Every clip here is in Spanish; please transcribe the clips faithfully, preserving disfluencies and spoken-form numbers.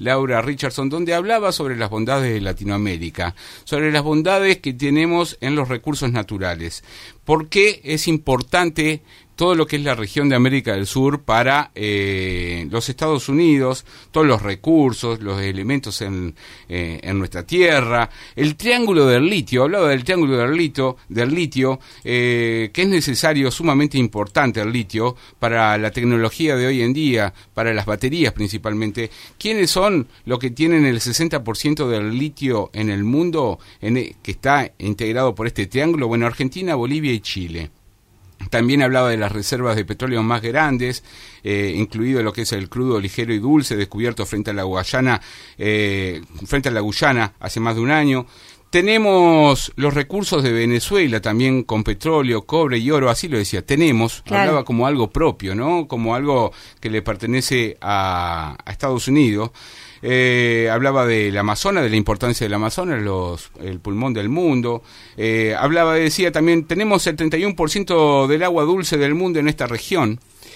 Laura Richardson, donde hablaba sobre las bondades de Latinoamérica, sobre las bondades que tenemos en los recursos naturales. ¿Por qué es importante todo lo que es la región de América del Sur para eh, los Estados Unidos, todos los recursos, los elementos en, eh, en nuestra tierra, el triángulo del litio? Hablaba del triángulo del litio, del litio eh, que es necesario, sumamente importante el litio para la tecnología de hoy en día, para las baterías principalmente. ¿Quiénes son los que tienen el sesenta por ciento del litio en el mundo, en el, que está integrado por este triángulo? Bueno, Argentina, Bolivia y Chile. También hablaba de las reservas de petróleo más grandes, eh, incluido lo que es el crudo ligero y dulce descubierto frente a la Guayana, eh, frente a la Guyana hace más de un año. Tenemos los recursos de Venezuela también con petróleo, cobre y oro, así lo decía, tenemos, claro. Hablaba como algo propio, ¿no? Como algo que le pertenece a, a Estados Unidos. Eh, hablaba del Amazonas, de la importancia del Amazonas, los, el pulmón del mundo. Eh, hablaba, decía también, tenemos el treinta y uno por ciento del agua dulce del mundo en esta región.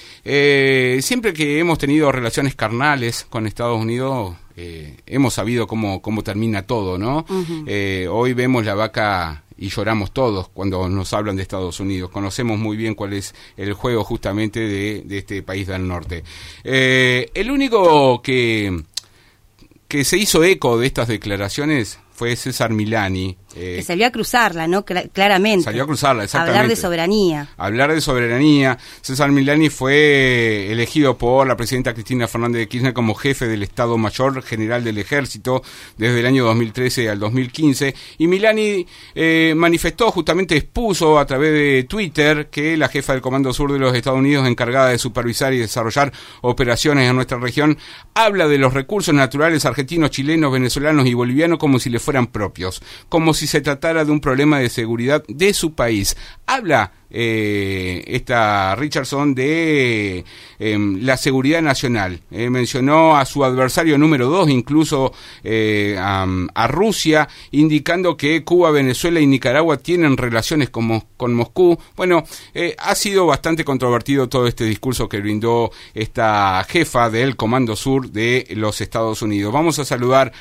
Eh, siempre que hemos tenido relaciones carnales con Estados Unidos, eh, hemos sabido cómo, cómo termina todo, ¿no? Uh-huh. Eh, hoy vemos la vaca y lloramos todos cuando nos hablan de Estados Unidos. Conocemos muy bien cuál es el juego justamente de, de este país del norte. Eh, el único que... que se hizo eco de estas declaraciones fue César Milani. Eh, que salió a cruzarla, ¿no? Cla- claramente. Salió a cruzarla, exactamente. Hablar de soberanía. Hablar de soberanía. César Milani fue elegido por la presidenta Cristina Fernández de Kirchner como jefe del Estado Mayor General del Ejército desde el año dos mil trece al dos mil quince. Y Milani eh, manifestó, justamente expuso a través de Twitter que la jefa del Comando Sur de los Estados Unidos, encargada de supervisar y desarrollar operaciones en nuestra región, habla de los recursos naturales argentinos, chilenos, venezolanos y bolivianos como si le fueran propios, como si se tratara de un problema de seguridad de su país. Habla eh, esta Richardson de eh, la seguridad nacional. Eh, mencionó a su adversario número dos, incluso eh, a, a Rusia, indicando que Cuba, Venezuela y Nicaragua tienen relaciones con, con Moscú. Bueno, eh, ha sido bastante controvertido todo este discurso que brindó esta jefa del Comando Sur de los Estados Unidos. Vamos a saludar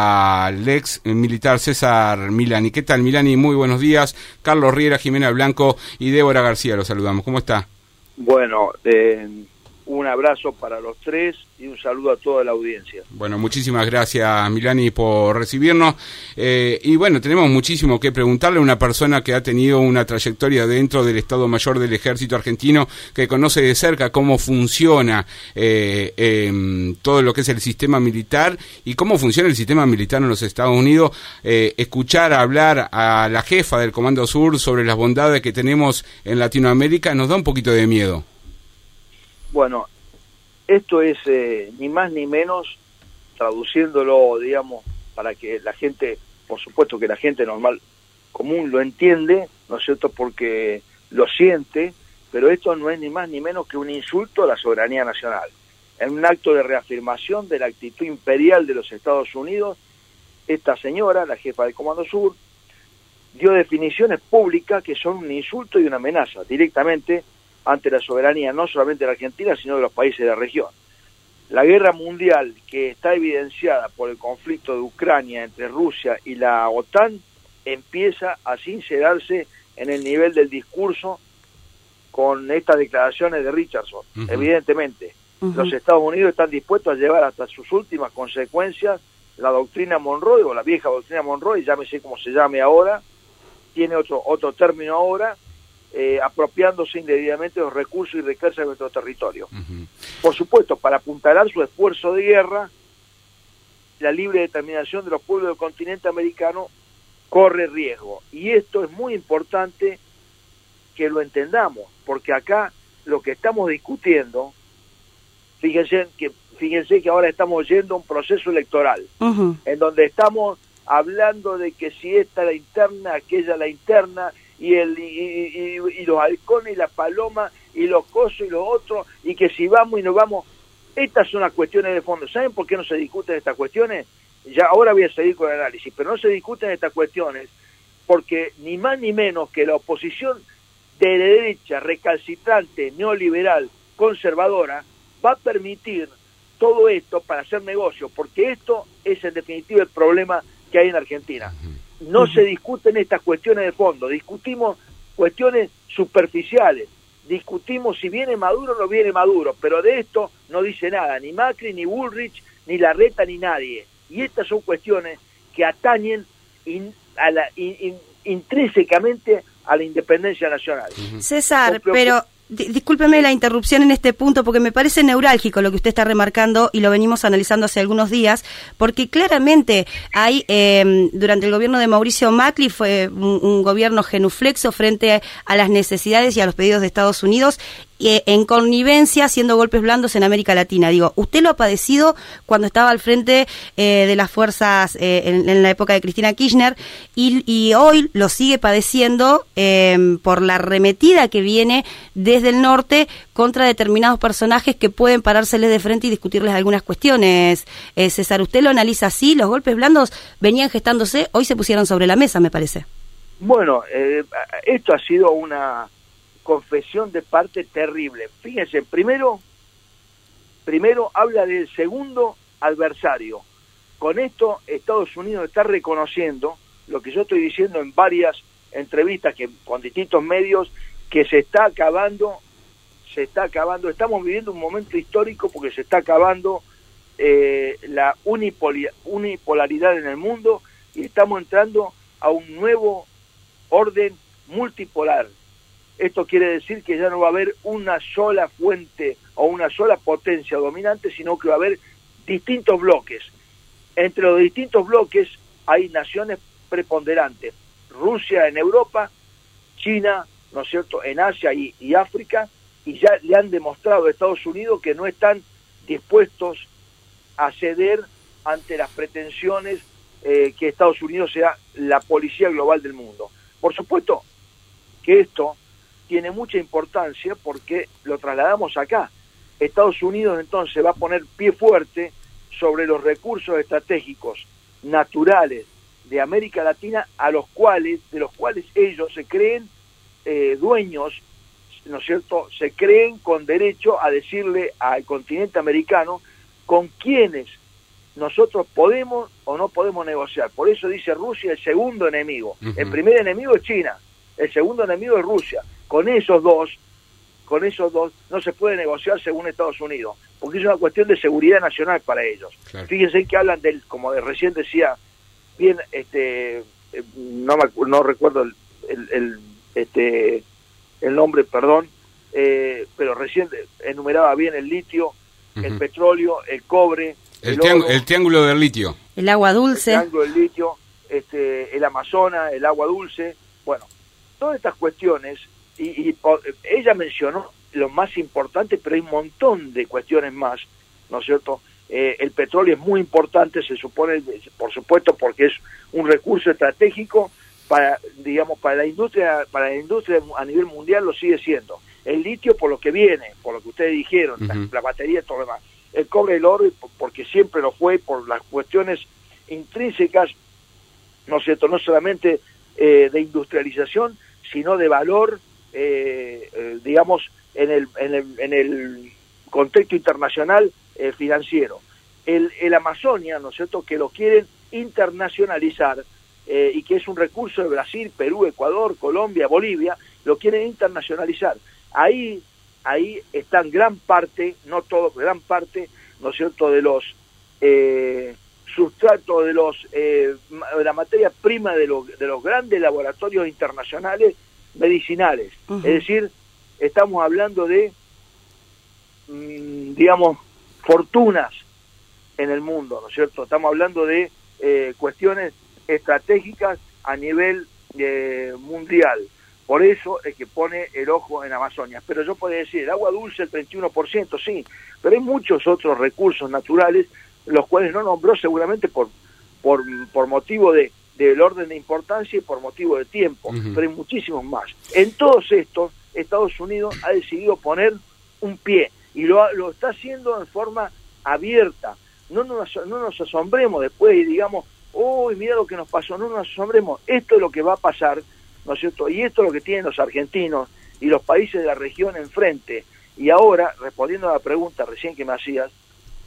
al ex militar César Milani. ¿Qué tal, Milani? Muy buenos días. Carlos Riera, Jimena Blanco y Débora García, los saludamos. ¿Cómo está? Bueno, eh, un abrazo para los tres y un saludo a toda la audiencia. Bueno, muchísimas gracias, Milani, por recibirnos. Eh, y bueno, tenemos muchísimo que preguntarle a una persona que ha tenido una trayectoria dentro del Estado Mayor del Ejército Argentino, que conoce de cerca cómo funciona eh, eh, todo lo que es el sistema militar y cómo funciona el sistema militar en los Estados Unidos. Eh, escuchar hablar a la jefa del Comando Sur sobre las bondades que tenemos en Latinoamérica nos da un poquito de miedo. Bueno, esto es eh, ni más ni menos, traduciéndolo, digamos, para que la gente, por supuesto que la gente normal, común lo entiende, ¿no es cierto?, porque lo siente, pero esto no es ni más ni menos que un insulto a la soberanía nacional. En un acto de reafirmación de la actitud imperial de los Estados Unidos, esta señora, la jefa del Comando Sur, dio definiciones públicas que son un insulto y una amenaza directamente ante la soberanía no solamente de la Argentina, sino de los países de la región. La guerra mundial, que está evidenciada por el conflicto de Ucrania entre Rusia y la OTAN, empieza a sincerarse en el nivel del discurso con estas declaraciones de Richardson. Uh-huh. Evidentemente, uh-huh. Los Estados Unidos están dispuestos a llevar hasta sus últimas consecuencias la doctrina Monroe, o la vieja doctrina Monroe, llámese como se llame ahora, tiene otro, otro término ahora, Eh, apropiándose indebidamente de los recursos y riquezas de nuestro territorio. Uh-huh. Por supuesto, para apuntalar su esfuerzo de guerra, la libre determinación de los pueblos del continente americano corre riesgo. Y esto es muy importante que lo entendamos, porque acá lo que estamos discutiendo, fíjense que, fíjense que ahora estamos yendo a un proceso electoral, uh-huh. en donde estamos hablando de que si esta la interna, aquella la interna, y el y, y, y los halcones y la paloma y los cosos y los otros, y que si vamos y no vamos, estas son las cuestiones de fondo. ¿Saben por qué no se discuten estas cuestiones? Ya ahora voy a seguir con el análisis, pero no se discuten estas cuestiones porque ni más ni menos que la oposición de derecha, recalcitrante, neoliberal, conservadora, va a permitir todo esto para hacer negocio, porque esto es en definitiva el problema que hay en Argentina. No uh-huh. se discuten estas cuestiones de fondo, discutimos cuestiones superficiales, discutimos si viene Maduro o no viene Maduro, pero de esto no dice nada, ni Macri, ni Bullrich, ni Larreta, ni nadie. Y estas son cuestiones que atañen in, a la, in, in, intrínsecamente a la independencia nacional. César, pero discúlpeme la interrupción en este punto, porque me parece neurálgico lo que usted está remarcando y lo venimos analizando hace algunos días, porque claramente hay, eh, durante el gobierno de Mauricio Macri fue un, un gobierno genuflexo frente a las necesidades y a los pedidos de Estados Unidos, eh, en connivencia haciendo golpes blandos en América Latina. Digo, usted lo ha padecido cuando estaba al frente eh, de las fuerzas eh, en, en la época de Cristina Kirchner y, y hoy lo sigue padeciendo eh, por la arremetida que viene desde el norte contra determinados personajes que pueden parárseles de frente y discutirles algunas cuestiones. Eh, César, ¿usted lo analiza así? Los golpes blandos venían gestándose, hoy se pusieron sobre la mesa, me parece. Bueno, eh, esto ha sido una confesión de parte terrible. Fíjense, primero, primero habla del segundo adversario. Con esto Estados Unidos está reconociendo lo que yo estoy diciendo en varias entrevistas que con distintos medios, que se está acabando, se está acabando, estamos viviendo un momento histórico porque se está acabando eh, la unipoli- unipolaridad en el mundo y estamos entrando a un nuevo orden multipolar. Esto quiere decir que ya no va a haber una sola fuente o una sola potencia dominante, sino que va a haber distintos bloques. Entre los distintos bloques hay naciones preponderantes. Rusia en Europa, China, ¿no es cierto?, en Asia y, y África, y ya le han demostrado a Estados Unidos que no están dispuestos a ceder ante las pretensiones eh, que Estados Unidos sea la policía global del mundo. Por supuesto que esto tiene mucha importancia porque lo trasladamos acá. Estados Unidos entonces va a poner pie fuerte sobre los recursos estratégicos naturales de América Latina, a los cuales, de los cuales ellos se creen eh, dueños, ¿no es cierto?, se creen con derecho a decirle al continente americano con quienes nosotros podemos o no podemos negociar. Por eso dice Rusia el segundo enemigo. Uh-huh. El primer enemigo es China, el segundo enemigo es Rusia. Con esos dos, con esos dos no se puede negociar según Estados Unidos, porque es una cuestión de seguridad nacional para ellos. Claro. Fíjense que hablan del, como de recién decía, bien, este, no me, no recuerdo el, el, el este el nombre, perdón, eh, pero recién enumeraba bien el litio, uh-huh. el petróleo, el cobre, el, el, triángulo, oro, el triángulo del litio, el agua dulce, el triángulo del litio, este, el Amazonas, el agua dulce, bueno, todas estas cuestiones. Y, y ella mencionó lo más importante, pero hay un montón de cuestiones más, ¿no es cierto? Eh, el petróleo es muy importante, se supone, por supuesto, porque es un recurso estratégico para, digamos, para la industria, para la industria a nivel mundial lo sigue siendo. El litio por lo que viene, por lo que ustedes dijeron, uh-huh. la, la batería y todo lo demás. El cobre y el oro porque siempre lo fue, por las cuestiones intrínsecas, ¿no es cierto? No solamente eh, de industrialización, sino de valor. Eh, eh, digamos en el, en el en el contexto internacional eh, financiero. El, el Amazonia, ¿no es cierto?, que lo quieren internacionalizar eh, y que es un recurso de Brasil, Perú, Ecuador, Colombia, Bolivia, lo quieren internacionalizar. Ahí ahí están gran parte, no todo, gran parte, ¿no es cierto?, de los eh, sustratos, de los eh, de la materia prima de los de los grandes laboratorios internacionales medicinales. Uh-huh. Es decir, estamos hablando de, mmm, digamos, fortunas en el mundo, ¿no es cierto? Estamos hablando de eh, cuestiones estratégicas a nivel eh, mundial. Por eso es que pone el ojo en Amazonia. Pero yo podría decir, el agua dulce el treinta y uno por ciento, sí, pero hay muchos otros recursos naturales, los cuales no nombró seguramente por, por, por motivo de del orden de importancia y por motivo de tiempo, uh-huh. pero hay muchísimos más. En todos estos, Estados Unidos ha decidido poner un pie, y lo, lo está haciendo en forma abierta. No nos, no nos asombremos después y digamos, uy, mira lo que nos pasó, no nos asombremos, esto es lo que va a pasar, ¿no es cierto? Y esto es lo que tienen los argentinos y los países de la región enfrente. Y ahora, respondiendo a la pregunta recién que me hacías,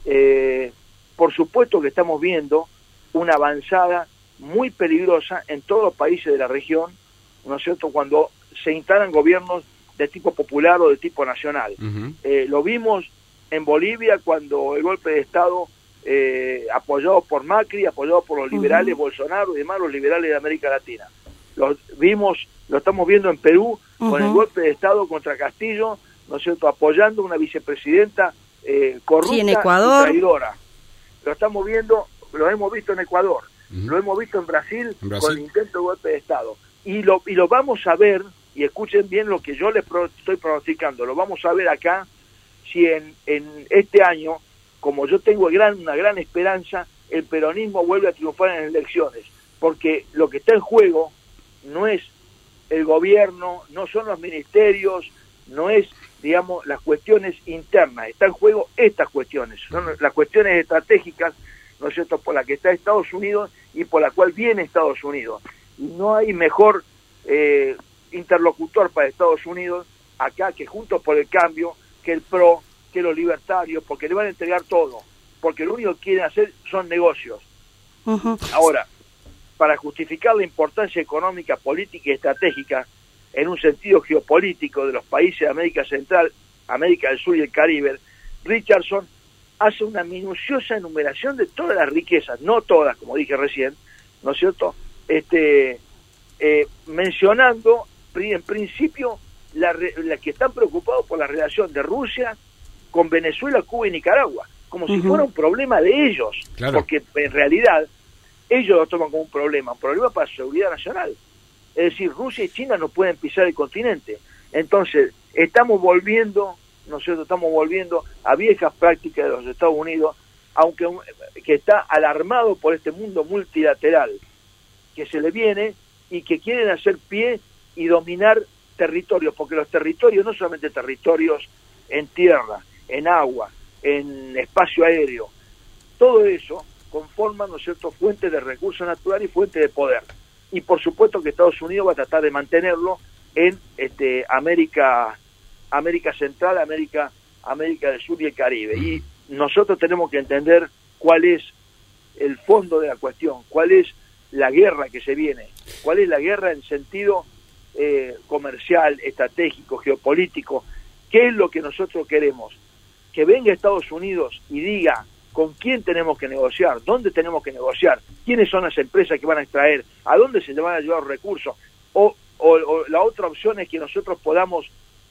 eh, por supuesto que estamos viendo una avanzada muy peligrosa en todos los países de la región, ¿no es cierto?, cuando se instalan gobiernos de tipo popular o de tipo nacional. Uh-huh. Eh, lo vimos en Bolivia cuando el golpe de Estado, eh, apoyado por Macri, apoyado por los liberales, uh-huh. Bolsonaro y demás, los liberales de América Latina. Lo vimos, lo estamos viendo en Perú, uh-huh. con el golpe de Estado contra Castillo, ¿no es cierto?, apoyando una vicepresidenta eh, corrupta, sí, en Ecuador. Y traidora. Lo estamos viendo, lo hemos visto en Ecuador, uh-huh. lo hemos visto en Brasil, en Brasil con el intento de golpe de Estado. Y lo, y lo vamos a ver, y escuchen bien lo que yo les pro, estoy pronosticando, lo vamos a ver acá, si en, en este año, como yo tengo gran, una gran esperanza, el peronismo vuelve a triunfar en las elecciones, porque lo que está en juego no es el gobierno, no son los ministerios, no es, digamos, las cuestiones internas, está en juego estas cuestiones, son las cuestiones estratégicas, ¿no es cierto?, por la que está Estados Unidos y por la cual viene Estados Unidos. Y no hay mejor eh, interlocutor para Estados Unidos acá que Juntos por el Cambio, que el P R O, que los libertarios, porque le van a entregar todo, porque lo único que quieren hacer son negocios. Uh-huh. Ahora, para justificar la importancia económica, política y estratégica en un sentido geopolítico de los países de América Central, América del Sur y el Caribe, Richardson hace una minuciosa enumeración de todas las riquezas, no todas, como dije recién, ¿no es cierto?, este, eh, mencionando en principio la, la que están preocupados por la relación de Rusia con Venezuela, Cuba y Nicaragua, como uh-huh. si fuera un problema de ellos, claro. porque en realidad ellos lo toman como un problema, un problema para su seguridad nacional. Es decir, Rusia y China no pueden pisar el continente. Entonces, estamos volviendo, ¿no es cierto?, estamos volviendo a viejas prácticas de los Estados Unidos, aunque que está alarmado por este mundo multilateral que se le viene y que quieren hacer pie y dominar territorios, porque los territorios no solamente territorios en tierra, en agua, en espacio aéreo, todo eso conforman, ¿no es cierto?, fuentes de recursos naturales y fuentes de poder. Y por supuesto que Estados Unidos va a tratar de mantenerlo en este América América Central, América América del Sur y el Caribe. Y nosotros tenemos que entender cuál es el fondo de la cuestión, cuál es la guerra que se viene, cuál es la guerra en sentido eh, comercial, estratégico, geopolítico, qué es lo que nosotros queremos. Que venga Estados Unidos y diga con quién tenemos que negociar, dónde tenemos que negociar, quiénes son las empresas que van a extraer, a dónde se le van a llevar los recursos, o, o, o la otra opción es que nosotros podamos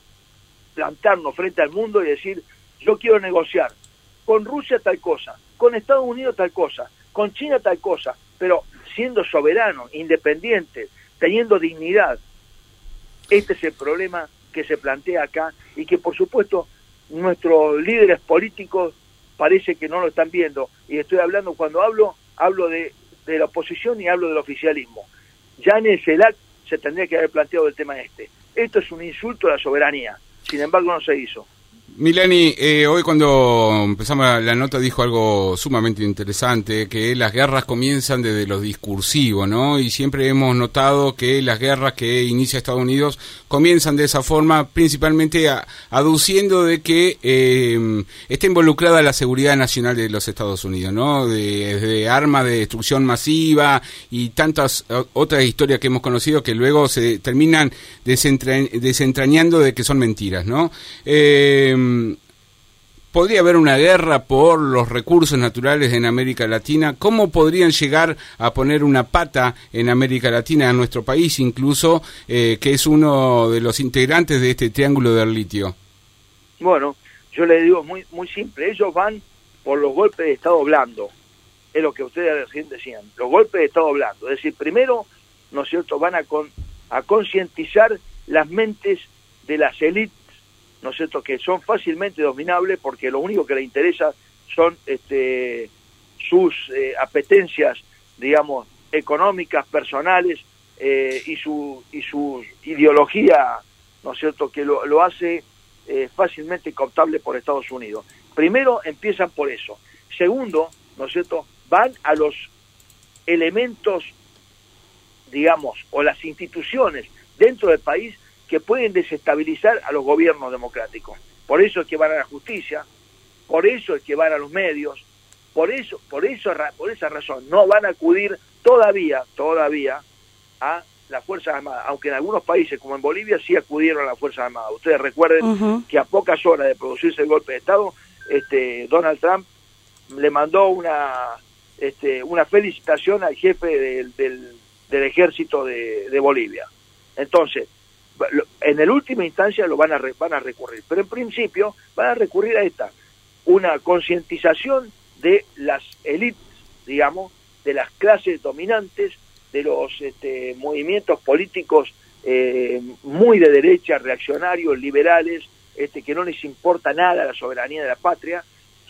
plantarnos frente al mundo y decir, yo quiero negociar con Rusia tal cosa, con Estados Unidos tal cosa, con China tal cosa, pero siendo soberano, independiente, teniendo dignidad. Este es el problema que se plantea acá y que por supuesto nuestros líderes políticos parece que no lo están viendo, y estoy hablando, cuando hablo, hablo de, de la oposición y hablo del oficialismo. Ya en el CELAC se tendría que haber planteado el tema este. Esto es un insulto a la soberanía, sin embargo no se hizo. Milani, eh, hoy cuando empezamos la nota dijo algo sumamente interesante, que las guerras comienzan desde lo discursivo, ¿no? Y siempre hemos notado que las guerras que inicia Estados Unidos comienzan de esa forma, principalmente a, aduciendo de que eh, está involucrada la seguridad nacional de los Estados Unidos, ¿no? De, de armas de destrucción masiva y tantas otras historias que hemos conocido que luego se terminan desentra desentrañando de que son mentiras, ¿no? Eh, ¿Podría haber una guerra por los recursos naturales en América Latina? ¿Cómo podrían llegar a poner una pata en América Latina, a nuestro país incluso, eh, que es uno de los integrantes de este triángulo del litio? Bueno, yo les digo muy muy simple, ellos van por los golpes de Estado blando, es lo que ustedes recién decían, los golpes de Estado blando, es decir, primero, ¿no es cierto?, van a, con, a concientizar las mentes de las élites, ¿no es cierto?, que son fácilmente dominables porque lo único que les interesa son este, sus eh, apetencias, digamos, económicas, personales, eh, y su y su ideología, ¿no es cierto?, que lo, lo hace eh, fácilmente cooptable por Estados Unidos. Primero, empiezan por eso. Segundo, ¿no es cierto?, van a los elementos, digamos, o las instituciones dentro del país que pueden desestabilizar a los gobiernos democráticos. Por eso es que van a la justicia, por eso es que van a los medios, por eso, por eso, por esa razón, no van a acudir todavía, todavía a las Fuerzas Armadas, aunque en algunos países, como en Bolivia, sí acudieron a las Fuerzas Armadas. Ustedes recuerden uh-huh. que a pocas horas de producirse el golpe de Estado, este, Donald Trump le mandó una, este, una felicitación al jefe del, del, del ejército de, de Bolivia. Entonces, en el última instancia lo van a, re, van a recurrir, pero en principio van a recurrir a esta, una concientización de las élites, digamos, de las clases dominantes, de los este, movimientos políticos eh, muy de derecha, reaccionarios, liberales, este, que no les importa nada la soberanía de la patria,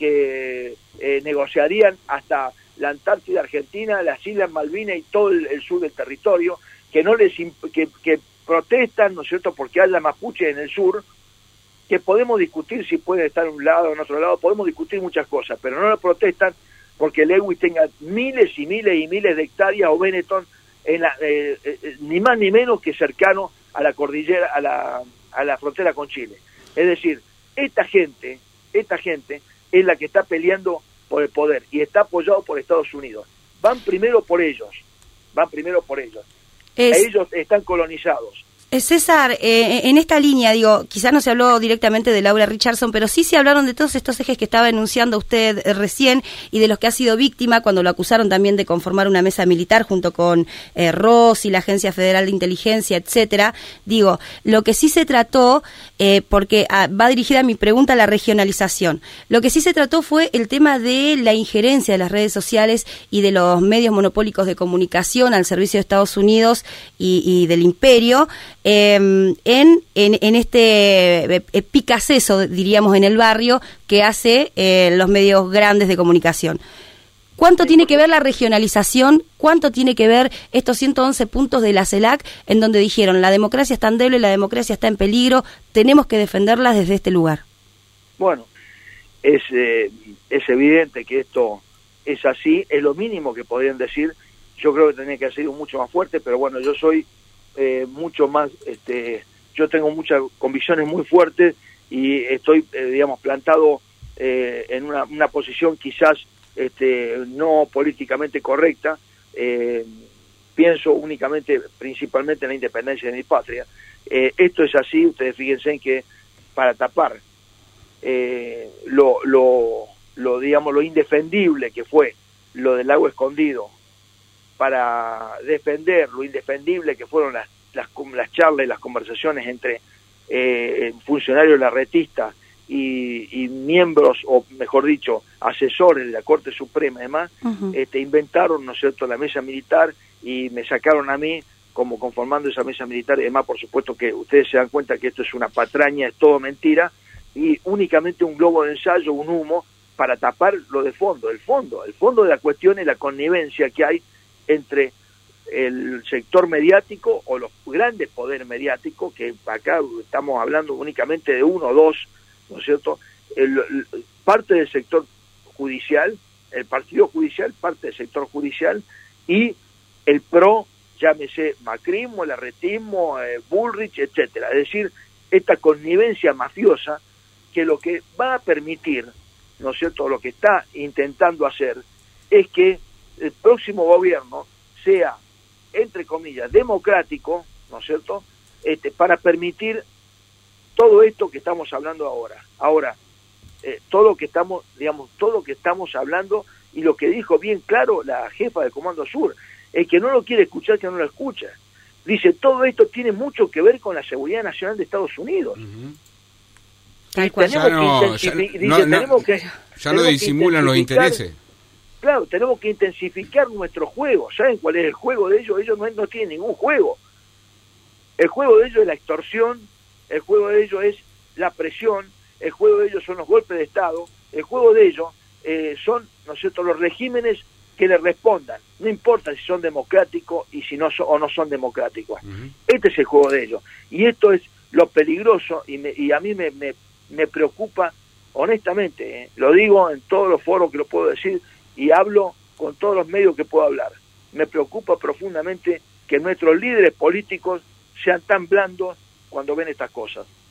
que eh, negociarían hasta la Antártida Argentina, las Islas Malvinas y todo el, el sur del territorio, que no les que, que protestan, ¿no es cierto?, porque haya mapuche en el sur, que podemos discutir si puede estar en un lado o en otro lado, podemos discutir muchas cosas, pero no lo protestan porque Lewis tenga miles y miles y miles de hectáreas o Benetton en la, eh, eh, ni más ni menos que cercano a la cordillera, a la, a la frontera con Chile. Es decir, esta gente, esta gente es la que está peleando por el poder y está apoyado por Estados Unidos. Van primero por ellos, van primero por ellos. Es... Ellos están colonizados. César, eh, en esta línea, digo, quizás no se habló directamente de Laura Richardson, pero sí se hablaron de todos estos ejes que estaba enunciando usted eh, recién y de los que ha sido víctima cuando lo acusaron también de conformar una mesa militar junto con eh, Ross y la Agencia Federal de Inteligencia, etcétera. Digo, lo que sí se trató, eh, porque ah, va dirigida mi pregunta a la regionalización, lo que sí se trató fue el tema de la injerencia de las redes sociales y de los medios monopólicos de comunicación al servicio de Estados Unidos y, y del imperio, Eh, en, en, en este eh, picaceso, diríamos, en el barrio que hace eh, los medios grandes de comunicación. ¿Cuánto tiene que ver la regionalización? ¿Cuánto tiene que ver estos ciento once puntos de la CELAC en donde dijeron la democracia está endeble, la democracia está en peligro, tenemos que defenderla desde este lugar? Bueno, es, eh, es evidente que esto es así, es lo mínimo que podrían decir. Yo creo que tenía que haber sido mucho más fuerte, pero bueno, yo soy Eh, mucho más, este, yo tengo muchas convicciones muy fuertes y estoy, eh, digamos, plantado eh, en una, una posición quizás este, no políticamente correcta. Eh, pienso únicamente, principalmente en la independencia de mi patria. Eh, esto es así, ustedes fíjense en que para tapar eh, lo, lo, lo, digamos, lo indefendible que fue lo del lago escondido, para defender lo indefendible que fueron las, las, las charlas y las conversaciones entre eh, funcionarios larretistas y, y miembros, o mejor dicho, asesores de la Corte Suprema y demás, uh-huh. este, inventaron, ¿no es cierto?, la mesa militar y me sacaron a mí como conformando esa mesa militar y demás. Por supuesto que ustedes se dan cuenta que esto es una patraña, es todo mentira y únicamente un globo de ensayo, un humo para tapar lo de fondo. El fondo, el fondo de la cuestión es la connivencia que hay entre el sector mediático o los grandes poderes mediáticos, que acá estamos hablando únicamente de uno o dos, ¿no es cierto? El, el, parte del sector judicial, el partido judicial, parte del sector judicial, y el PRO, llámese macrismo, el arretismo, eh, Bullrich, etcétera. Es decir, esta connivencia mafiosa que lo que va a permitir, ¿no es cierto?, lo que está intentando hacer es que el próximo gobierno sea, entre comillas, democrático, ¿no es cierto?, este, para permitir todo esto que estamos hablando ahora. Ahora, eh, todo lo que estamos, digamos, todo lo que estamos hablando y lo que dijo bien claro la jefa del Comando Sur, el que no lo quiere escuchar, que no lo escucha. Dice, todo esto tiene mucho que ver con la seguridad nacional de Estados Unidos. Uh-huh. Y tenemos ya no, que ya, dice, no, tenemos que, ya no disimulan los intereses. Claro, tenemos que intensificar nuestro juego. ¿Saben cuál es el juego de ellos? Ellos no, no tienen ningún juego. El juego de ellos es la extorsión, el juego de ellos es la presión, el juego de ellos son los golpes de Estado, el juego de ellos eh, son, ¿no es cierto?, los regímenes que le respondan. No importa si son democráticos y si no son, o no son democráticos. Uh-huh. Este es el juego de ellos. Y esto es lo peligroso y, me, y a mí me, me, me preocupa, honestamente, ¿eh? Lo digo en todos los foros que lo puedo decir, y hablo con todos los medios que puedo hablar. Me preocupa profundamente que nuestros líderes políticos sean tan blandos cuando ven estas cosas.